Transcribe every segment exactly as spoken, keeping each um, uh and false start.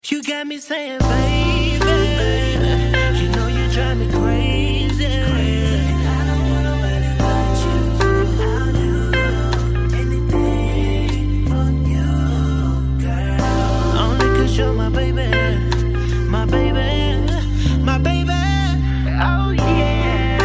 You got me saying, baby, you know you drive me crazy. And I don't want nobody but you. I'll do anything for you, girl. Only cause you're my baby, my baby, my baby. Oh yeah,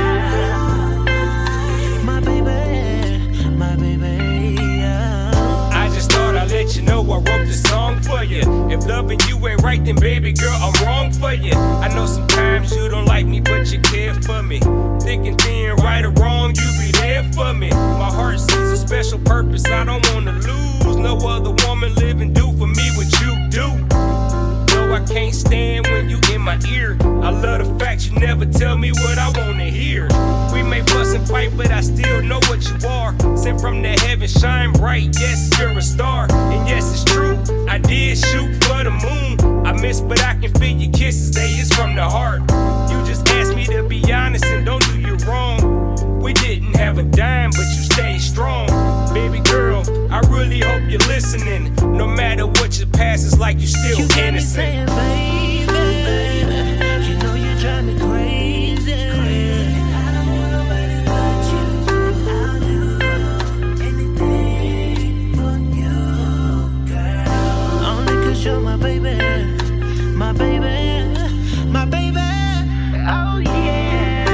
my baby, my baby. Oh. I just thought I'd let you know I wrote this song for you. If loving you ain't right, then baby girl, I'm wrong for you. I know sometimes you don't like me, but you care for me. Thick and thin, right or wrong, you be there for me. My heart sees a special purpose I don't wanna lose. No other woman living do for me what you do. No, I can't stand when you in my ear. I love the fact you never tell me what I wanna hear. We may fuss and fight, but I still know what you are. Sent from the heaven, shine bright, yes, you're a star. And yes, it's true, I did shoot for the moon. I miss, but I can feel your kisses, they is from the heart. You just asked me to be honest and don't do you wrong. We didn't have a dime, but you stayed strong. Baby girl, I really hope you're listening. No matter what your past is like, you still You got me innocent. saying, baby, baby, you know you drive me crazy. And I don't want nobody but you. I'll do anything for you, girl. Only cause you're my baby, my baby, my baby. Oh yeah,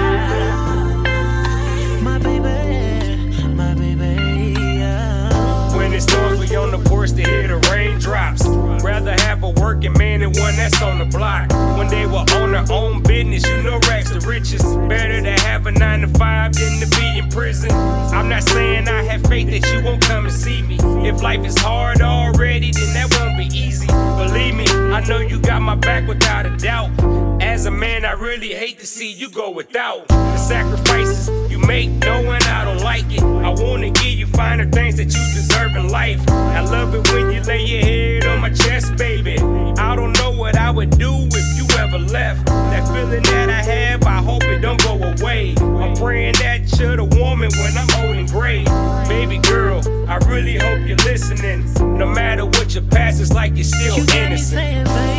my baby, my baby. Oh. When it storms, we on the porch to hear the raindrops. Rather have a working man than one that's on the block. When they were on their own business, you know rags to riches. Better to have a nine to five than to be in prison. I'm not saying I have faith that you won't come and see me. If life is hard already, then that won't be easy. Believe me, I know you got my back without a doubt. As a man, I really hate to see you go without the sacrifices you make, knowing I don't like it. I wanna give you finer things that you deserve in life. I love it when you lay your head on my chest, baby. I don't know what I would do if you ever left. That feeling that I have, I hope it don't go away. I'm praying that you're the woman when I'm old and gray. Baby girl, I really hope you're listening. No matter what your past is like, you're still You got me innocent. saying, baby.